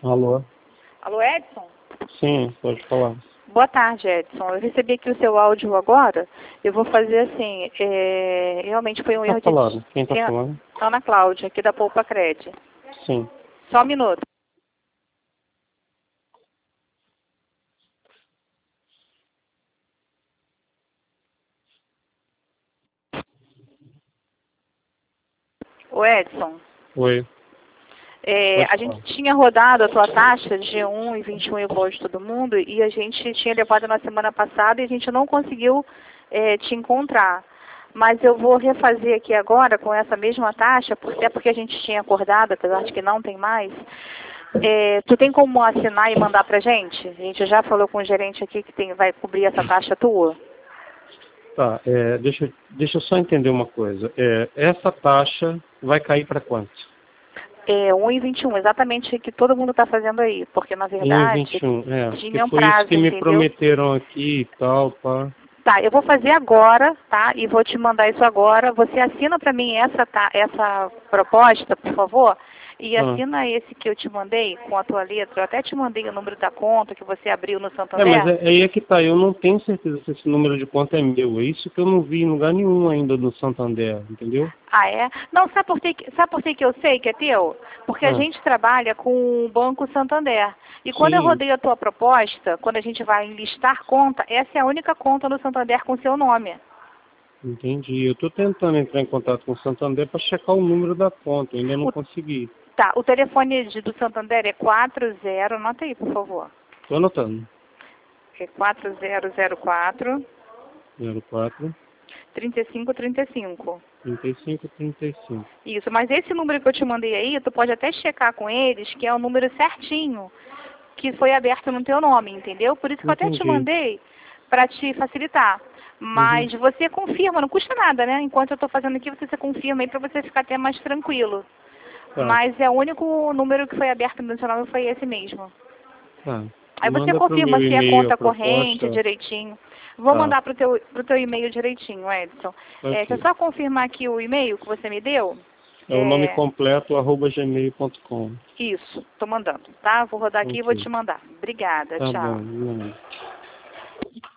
Alô? Alô, Edson? Sim, pode falar. Boa tarde, Edson. Eu recebi aqui o seu áudio agora. Eu vou fazer assim, realmente foi um erro Tá falando? Quem tá falando? Ana Cláudia, aqui da Poupa Cred. Sim. Só um minuto. Ô, Edson. Oi. A gente tinha rodado a tua taxa de 1,21 igual de todo mundo e a gente tinha levado na semana passada e a gente não conseguiu te encontrar. Mas eu vou refazer aqui agora com essa mesma taxa, até porque a gente tinha acordado, apesar de que não tem mais. Tu tem como assinar e mandar pra gente? A gente já falou com o gerente aqui que vai cobrir essa taxa tua. Tá, deixa eu só entender uma coisa. Essa taxa vai cair para quanto? 1,21, exatamente o que todo mundo está fazendo aí, porque na verdade 1,21, tinha um foi prazo, isso que me entendeu? prometeram aqui e tal, pá. Tá, eu vou fazer agora, tá? E vou te mandar isso agora. Você assina para mim essa proposta, por favor? E assina esse que eu te mandei com a tua letra. Eu até te mandei o número da conta que você abriu no Santander. Mas aí é que tá, eu não tenho certeza se esse número de conta é meu. É isso que eu não vi em lugar nenhum ainda no Santander, entendeu? Ah, é? Não, sabe por que eu sei que é teu? Porque a gente trabalha com o Banco Santander. E quando eu rodei a tua proposta, quando a gente vai enlistar conta, essa é a única conta no Santander com seu nome. Entendi. Eu estou tentando entrar em contato com o Santander para checar o número da conta. Eu ainda não consegui. Tá, o telefone do Santander é 40, anota aí, por favor. Estou anotando. É 4004 04 3535. 3535. Isso, mas esse número que eu te mandei aí, tu pode até checar com eles, que é o número certinho, que foi aberto no teu nome, entendeu? Por isso que eu até te mandei, para te facilitar. Mas você confirma, não custa nada, né? Enquanto eu estou fazendo aqui, você confirma aí para você ficar até mais tranquilo. Tá. Mas o único número que foi aberto no seu nome foi esse mesmo. Tá. Aí você confirma se é conta corrente direitinho. Vou mandar pro teu e-mail direitinho, Edson. Deixa eu só confirmar aqui o e-mail que você me deu. É o nome completo, @gmail.com. Isso, tô mandando, tá? Vou rodar aqui e vou te mandar. Obrigada, tchau. Tá bom.